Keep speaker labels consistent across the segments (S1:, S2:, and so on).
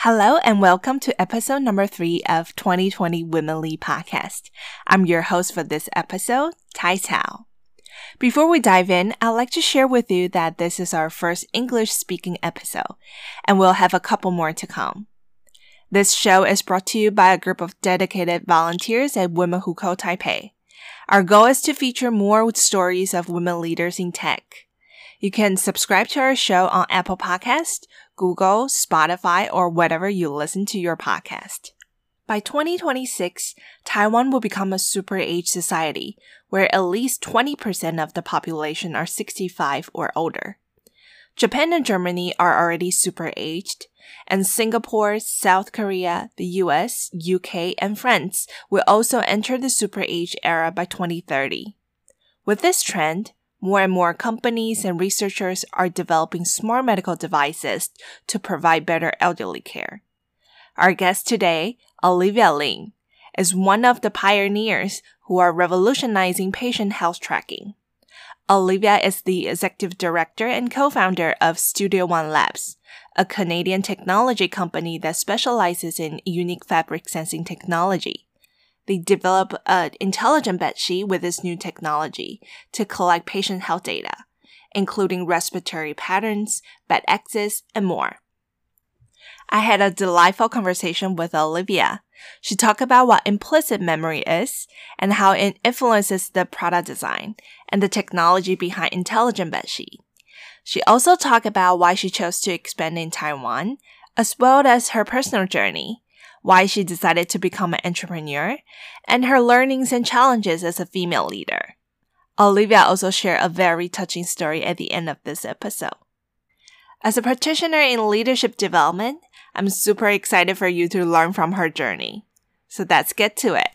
S1: Hello and welcome to episode number 3 of 2020 Women Lead Podcast. I'm your host for this episode, Tai Cao. Before we dive in, I'd like to share with you that this is our first English-speaking episode, and we'll have a couple more to come. This show is brought to you by a group of dedicated volunteers at Women Who Code Taipei. Our goal is to feature more stories of women leaders in tech. You can subscribe to our show on Apple Podcasts, Google, Spotify, or wherever you listen to your podcast. By 2026, Taiwan will become a super-age society, where at least 20% of the population are 65 or older. Japan and Germany are already super-aged, and Singapore, South Korea, the US, UK, and France will also enter the super-age era by 2030. With this trend, more and more companies and researchers are developing smart medical devices to provide better elderly care. Our guest today, Olivia Lin, is one of the pioneers who are revolutionizing patient health tracking. Olivia is the executive director and co-founder of Studio One Labs, a Canadian technology company that specializes in unique fabric sensing technology. They develop an intelligent bedsheet with this new technology to collect patient health data, including respiratory patterns, bed access, and more. I had a delightful conversation with Olivia. She talked about what implicit memory is and how it influences the product design and the technology behind intelligent bedsheet. She also talked about why she chose to expand in Taiwan, as well as her personal journey, why she decided to become an entrepreneur, and her learnings and challenges as a female leader. Olivia also shared a very touching story at the end of this episode. As a practitioner in leadership development, I'm super excited for you to learn from her journey. So let's get to it.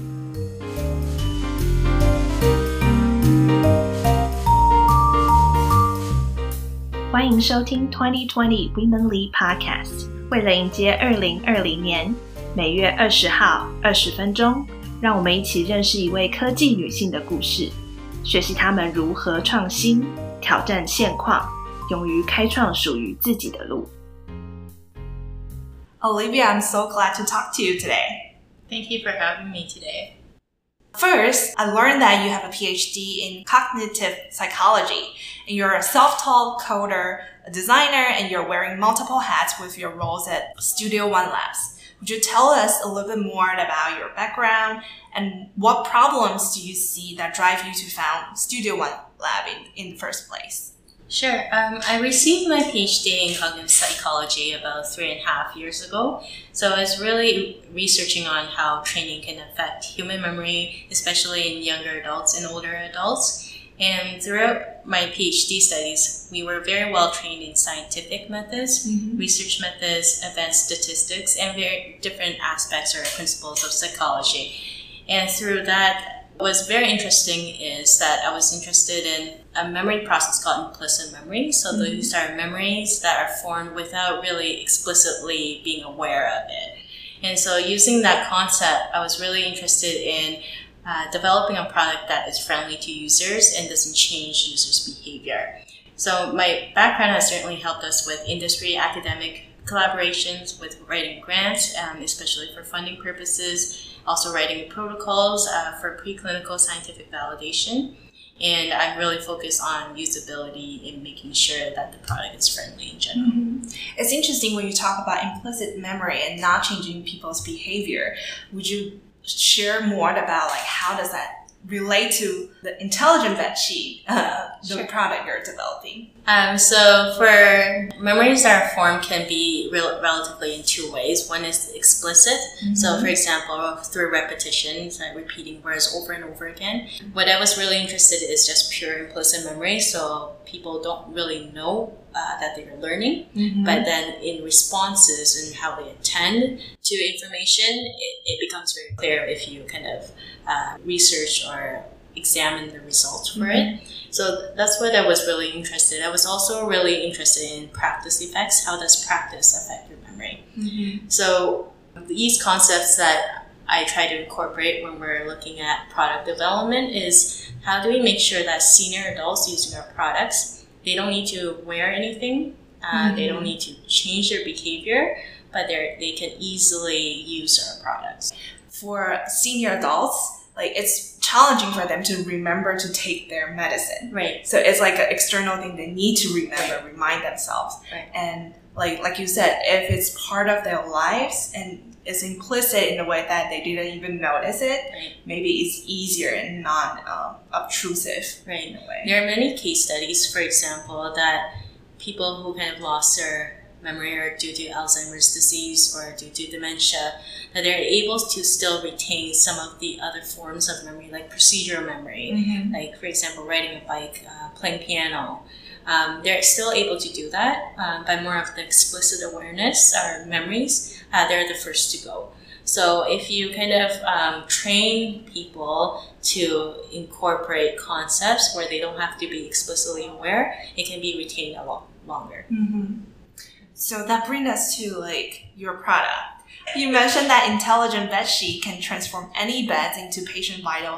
S1: Welcome to 2020 Women Lead Podcast. 为了迎接2020年，每月20号20分钟，让我们一起认识一位科技女性的故事，学习她们如何创新、挑战现况，勇于开创属于自己的路。Olivia, I'm so glad to talk to you today.
S2: Thank you for having me today.
S1: First, I learned that you have a PhD in cognitive psychology, and you're a self-taught coder, a designer, and you're wearing multiple hats with your roles at Studio One Labs. Would you tell us a little bit more about your background and what problems do you see that drive you to found Studio One Lab in the first place?
S2: Sure. I received my PhD in cognitive psychology about 3.5 years ago. So I was really researching on how training can affect human memory, especially in younger adults and older adults. And throughout my PhD studies, we were very well trained in scientific methods, research methods, advanced statistics, and very different aspects or principles of psychology. And through that, what was very interesting is that I was interested in a memory process called implicit memory. So these are memories that are formed without really explicitly being aware of it. And so using that concept, I was really interested in developing a product that is friendly to users and doesn't change users' behavior. So my background has certainly helped us with industry, academic collaborations, with writing grants, especially for funding purposes, also writing protocols for preclinical scientific validation. And I'm really focused on usability and making sure that the product is friendly in general.
S1: It's interesting when you talk about implicit memory and not changing people's behavior. Would you share more about how does that relate to the intelligent bedsheet, the product you're developing?
S2: So for memories that are formed can be relatively in two ways. One is explicit. So for example, through repetitions, repeating words over and over again. What I was really interested in is just pure implicit memory. So people don't really know that they're learning, but then in responses and how they attend to information, it becomes very clear if you kind of research or examine the results for it. So that's what I was really interested in. I was also really interested in practice effects. How does practice affect your memory? So these concepts that I try to incorporate when we're looking at product development is how do we make sure that senior adults using our products, they don't need to wear anything, they don't need to change their behavior, but they can easily use our products.
S1: For senior adults, like it's challenging for them to remember to take their medicine.
S2: Right.
S1: So it's like an external thing they need to remember, remind themselves.
S2: Right.
S1: And like you said, if it's part of their lives and it's implicit in the way that they didn't even notice it,
S2: Right.
S1: maybe it's easier and non-obtrusive
S2: Right.
S1: in a way.
S2: There are many case studies, for example, that people who kind of lost their memory or due to Alzheimer's disease or due to dementia, that they're able to still retain some of the other forms of memory, like procedural memory,
S1: Mm-hmm.
S2: like, for example, riding a bike, playing piano. They're still able to do that by more of the explicit awareness or memories. They're the first to go. So if you kind of train people to incorporate concepts where they don't have to be explicitly aware, it can be retained a lot longer.
S1: Mm-hmm. So that brings us to like your product. You mentioned that intelligent bedsheet can transform any beds into patient vital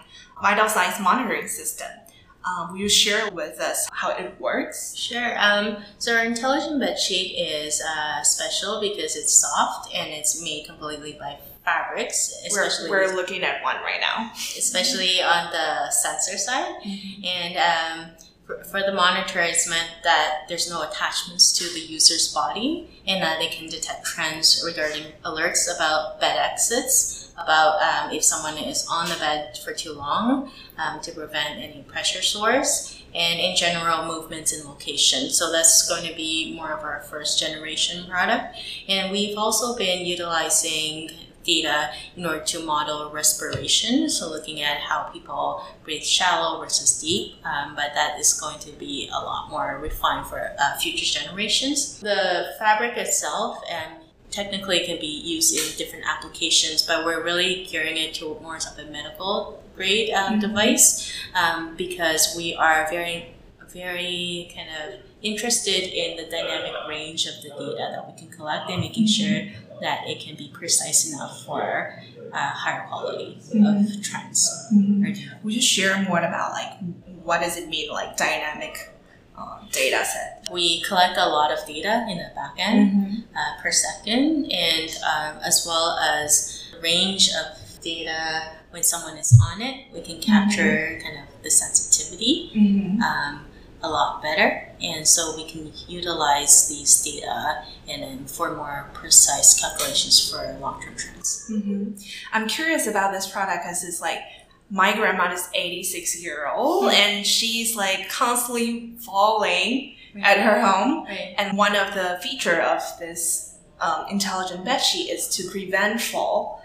S1: signs monitoring system. Will you share with us how it works?
S2: Sure. So our intelligent bedsheet is special because it's soft and it's made completely by fabrics. Especially
S1: We're looking at one right now.
S2: especially on the sensor side.
S1: Mm-hmm.
S2: And for the monitor, it's meant that there's no attachments to the user's body and that they can detect trends regarding alerts about bed exits, about if someone is on the bed for too long, to prevent any pressure sores, and in general movements in location. So that's going to be more of our first generation product. And we've also been utilizing data in order to model respiration, so looking at how people breathe shallow versus deep, but that is going to be a lot more refined for future generations. The fabric itself technically can be used in different applications, but we're really gearing it to more of a medical grade device because we are very, very kind of interested in the dynamic range of the data that we can collect and making sure that it can be precise enough for higher quality of trends. Right.
S1: Would you share more about like what does it mean, like dynamic data set?
S2: We collect a lot of data in the back end per second, and as well as range of data when someone is on it. We can capture kind of the sensitivity a lot better, and so we can utilize these data and then for more precise calculations for long-term trends.
S1: I'm curious about this product because it's like my grandma is 86-year-old and she's like constantly falling at her home.
S2: Right.
S1: And one of the feature of this intelligent bedsheet is to prevent fall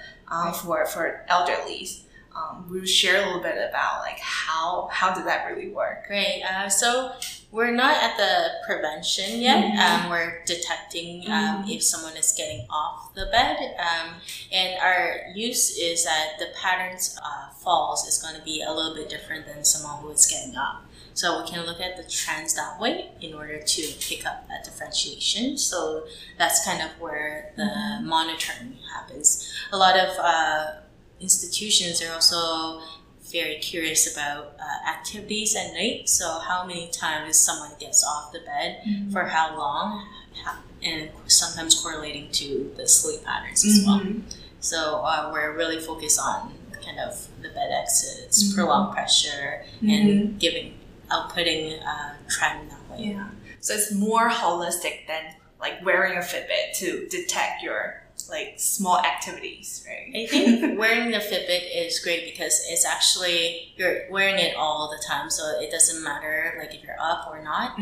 S1: for elderlies. We'll share a little bit about like how did that really work?
S2: Great. So we're not at the prevention yet. We're detecting if someone is getting off the bed. And our use is that the patterns falls is going to be a little bit different than someone who is getting up. So we can look at the trends that way in order to pick up that differentiation. So that's kind of where the monitoring happens. A lot of institutions are also very curious about activities at night. So how many times someone gets off the bed, for how long, and sometimes correlating to the sleep patterns as well. So we're really focused on kind of the bed exits, prolonged pressure, and outputting trend that way.
S1: Yeah. So it's more holistic than like wearing a Fitbit to detect your like small activities, right?
S2: I think wearing the Fitbit is great because it's actually, you're wearing it all the time, so it doesn't matter like if you're up or not.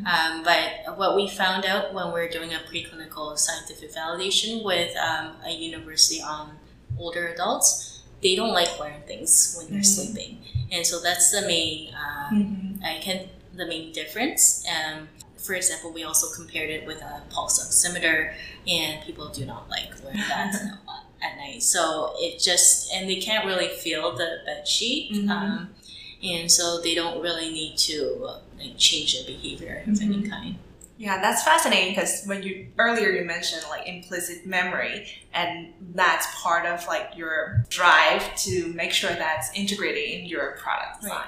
S2: But what we found out when we're doing a preclinical scientific validation with a university on older adults, they don't like wearing things when they're sleeping. And so that's the main, the main difference. For example, we also compared it with a pulse oximeter, and people do not like wearing that at night. So and they can't really feel the bed sheet, and so they don't really need to change their behavior of any kind.
S1: Yeah, that's fascinating because earlier you mentioned like implicit memory, and that's part of like your drive to make sure that's integrated in your product design.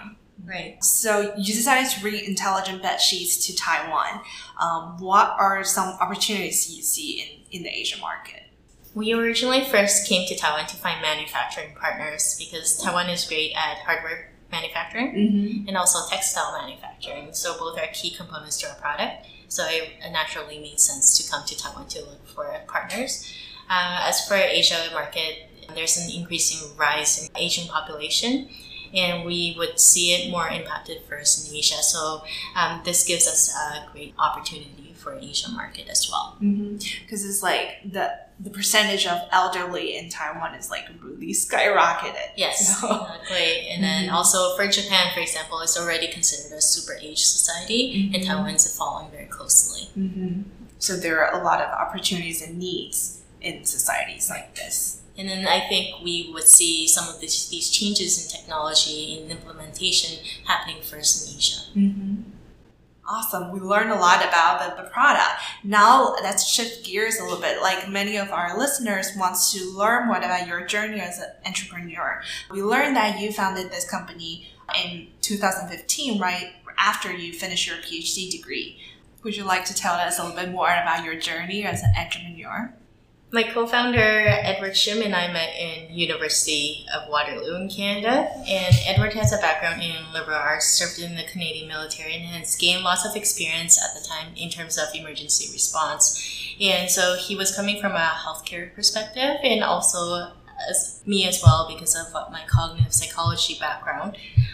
S2: Right.
S1: So you decided to bring intelligent bed sheets to Taiwan. What are some opportunities you see in the Asian market?
S2: We originally first came to Taiwan to find manufacturing partners because Taiwan is great at hardware manufacturing and also textile manufacturing. So both are key components to our product. So it naturally made sense to come to Taiwan to look for partners. As for Asia market, there's an increasing rise in Asian population, and we would see it more impacted first in Asia. So this gives us a great opportunity for Asian market as well.
S1: Because it's like the percentage of elderly in Taiwan is like really skyrocketed.
S2: Yes, exactly. And then also for Japan, for example, it's already considered a super aged society, and Taiwan's following very closely.
S1: So there are a lot of opportunities and needs in societies like this.
S2: And then I think we would see some of these changes in technology and implementation happening first in Asia.
S1: Awesome. We learned a lot about the product. Now let's shift gears a little bit. Like many of our listeners wants to learn more about your journey as an entrepreneur. We learned that you founded this company in 2015, right after you finished your PhD degree. Would you like to tell us a little bit more about your journey as an entrepreneur?
S2: My co-founder, Edward Shim, and I met in University of Waterloo in Canada. And Edward has a background in liberal arts, served in the Canadian military, and has gained lots of experience at the time in terms of emergency response. And so he was coming from a healthcare perspective, and also as me as well because of my cognitive psychology background.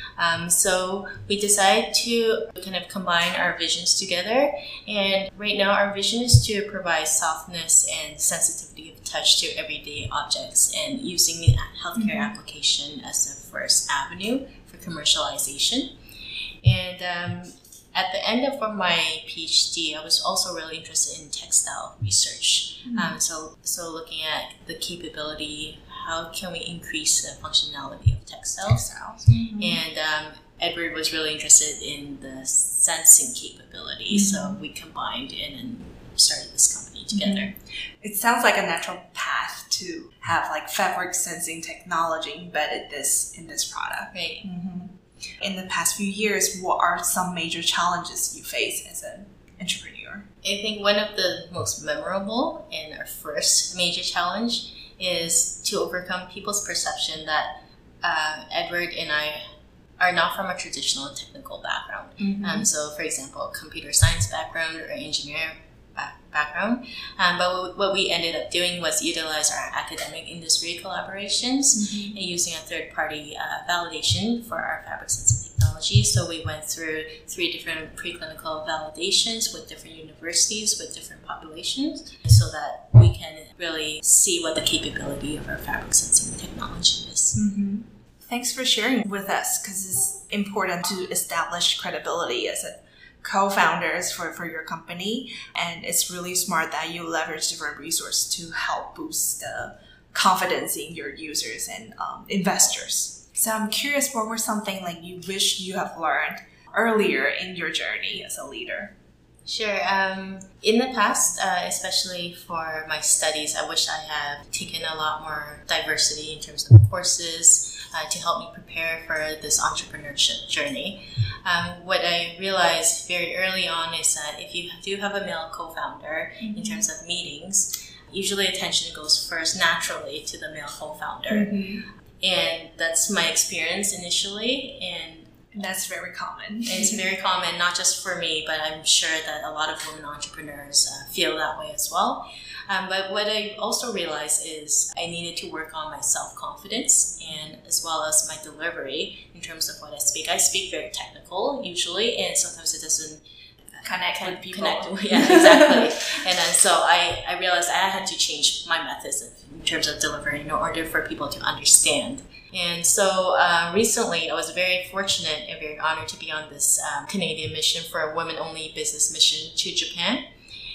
S2: So we decided to kind of combine our visions together. And right now our vision is to provide softness and sensitivity of touch to everyday objects and using the healthcare application as the first avenue for commercialization. And at the end of my PhD, I was also really interested in textile research. So looking at the capability, how can we increase the functionality of textiles? And Edward was really interested in the sensing capability, so we combined and started this company together.
S1: It sounds like a natural path to have like fabric sensing technology embedded in this product.
S2: Right.
S1: In the past few years, what are some major challenges you face as an entrepreneur?
S2: I think one of the most memorable and our first major challenge is to overcome people's perception that Edward and I are not from a traditional technical background. So, for example, computer science background or engineer background. But what we ended up doing was utilize our academic industry collaborations and using a third-party validation for our fabric sensing technology. So we went through 3 different preclinical validations with different universities, with different populations, so that we can really see what the capability of our fabric sensing technology is.
S1: Thanks for sharing with us, because it's important to establish credibility as a co-founders for your company, and it's really smart that you leverage different resources to help boost the confidence in your users and investors. So I'm curious, what were something like you wish you have learned earlier in your journey as a leader?
S2: Sure. In the past, especially for my studies, I wish I had taken a lot more diversity in terms of courses to help me prepare for this entrepreneurship journey. What I realized very early on is that if you do have a male co-founder in terms of meetings, usually attention goes first naturally to the male co-founder. And that's my experience initially. And
S1: that's very common.
S2: It's very common, not just for me, but I'm sure that a lot of women entrepreneurs feel that way as well. But what I also realized is I needed to work on my self-confidence and as well as my delivery in terms of what I speak. I speak very technical usually, and sometimes it doesn't
S1: connect with people.
S2: Yeah, exactly. And then so I realized I had to change my methods in terms of delivering in order for people to understand. And so recently, I was very fortunate and very honored to be on this Canadian mission for a women-only business mission to Japan.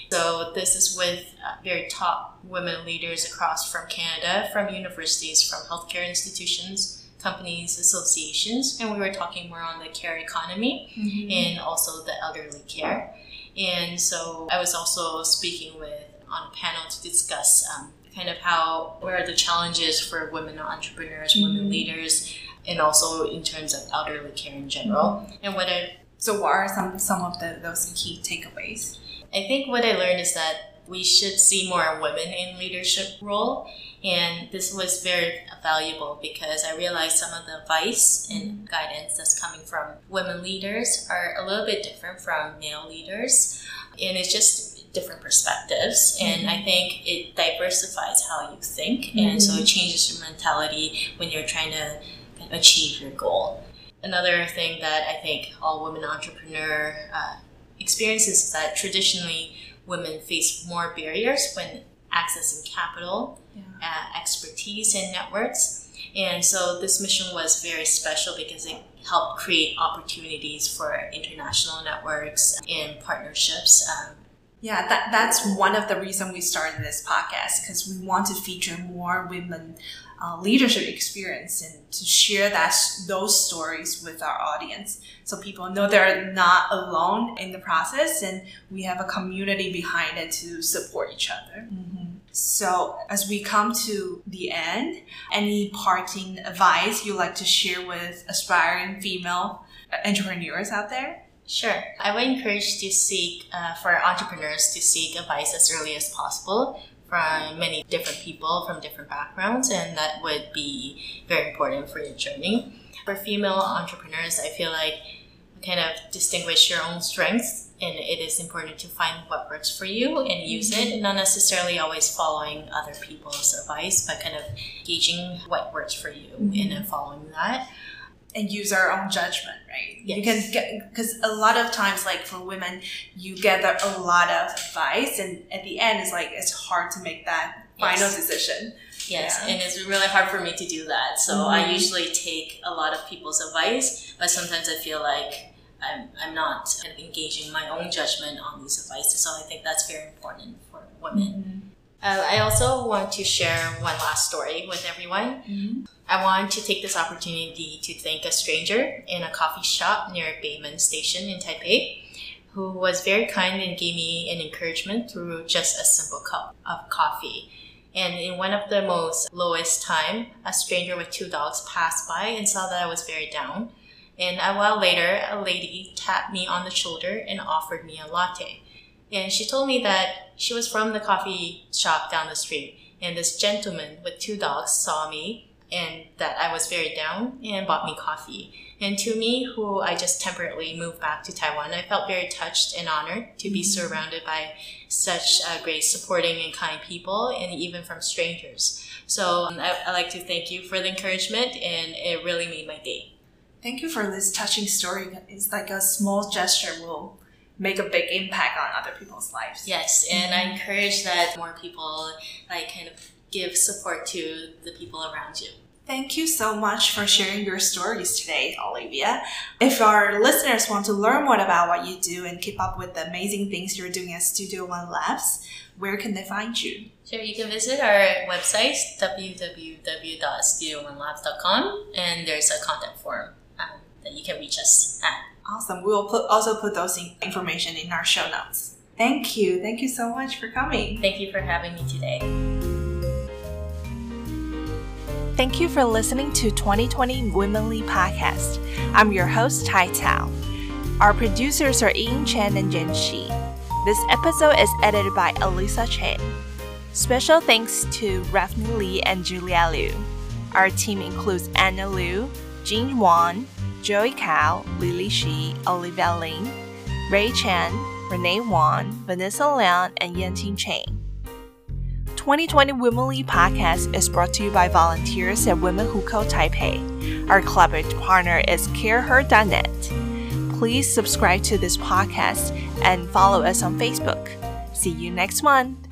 S2: So this is with very top women leaders across from Canada, from universities, from healthcare institutions, companies, associations, and we were talking more on the care economy and also the elderly care. And so I was also speaking on a panel to discuss kind of where are the challenges for women entrepreneurs, women leaders, and also in terms of elderly care in general. And
S1: So what are some of those key takeaways?
S2: I think what I learned is that we should see more women in leadership role. And this was very valuable because I realized some of the advice and guidance that's coming from women leaders are a little bit different from male leaders. And it's just different perspectives. And I think it diversifies how you think. And so it changes your mentality when you're trying to achieve your goal. Another thing that I think all women entrepreneur experiences is that traditionally women face more barriers when accessing capital, expertise, and networks. And so this mission was very special because it helped create opportunities for international networks and partnerships.
S1: That's one of the reasons we started this podcast, because we want to feature more women leadership experience and to share those stories with our audience, so people know they're not alone in the process and we have a community behind it to support each other. So as we come to the end, any parting advice you'd like to share with aspiring female entrepreneurs out there?
S2: Sure. I would encourage for entrepreneurs to seek advice as early as possible from many different people from different backgrounds, and that would be very important for your journey. For female entrepreneurs, I feel like kind of distinguish your own strengths, and it is important to find what works for you and use it, not necessarily always following other people's advice, but kind of gauging what works for you and then following that.
S1: And use our own judgment, right?
S2: Yes.
S1: You can get, because a lot of times, like for women, you get a lot of advice, and at the end, it's hard to make that final decision.
S2: Yes, and it's really hard for me to do that. So I usually take a lot of people's advice, but sometimes I feel like I'm not kind of engaging my own judgment on these advices. So I think that's very important for women. I also want to share one last story with everyone. I want to take this opportunity to thank a stranger in a coffee shop near Beiman Station in Taipei, who was very kind and gave me an encouragement through just a simple cup of coffee. And in one of the most lowest time, a stranger with 2 dogs passed by and saw that I was very down. And a while later, a lady tapped me on the shoulder and offered me a latte. And she told me that she was from the coffee shop down the street. And this gentleman with 2 dogs saw me and that I was very down and bought me coffee. And to me, who I just temporarily moved back to Taiwan, I felt very touched and honored to be surrounded by such great supporting and kind people, and even from strangers. So I'd like to thank you for the encouragement, and it really made my day.
S1: Thank you for this touching story. It's like a small gesture will make a big impact on other people's lives.
S2: Yes, and I encourage that more people kind of give support to the people around you.
S1: Thank you so much for sharing your stories today, Olivia. If our listeners want to learn more about what you do and keep up with the amazing things you're doing at Studio One Labs, where can they find you?
S2: Sure, you can visit our website, www.studioonelabs.com, and there's a contact form that you can reach us at.
S1: Awesome. We will also put those information in our show notes. Thank you. Thank you so much for coming.
S2: Thank you for having me today.
S1: Thank you for listening to 2020 Womenly Podcast. I'm your host, Tai Tao. Our producers are Ian Chen and Jen Shi. This episode is edited by Elisa Chen. Special thanks to Raphne Lee and Julia Liu. Our team includes Anna Liu, Jean Wan, Joey Cao, Lily Shi, Olivia Ling, Ray Chan, Renee Wan, Vanessa Liang, and Yanting Chang. 2020 Womenly Podcast is brought to you by volunteers at Women Who Code Taipei. Our collaborative partner is CareHer.net. Please subscribe to this podcast and follow us on Facebook. See you next month.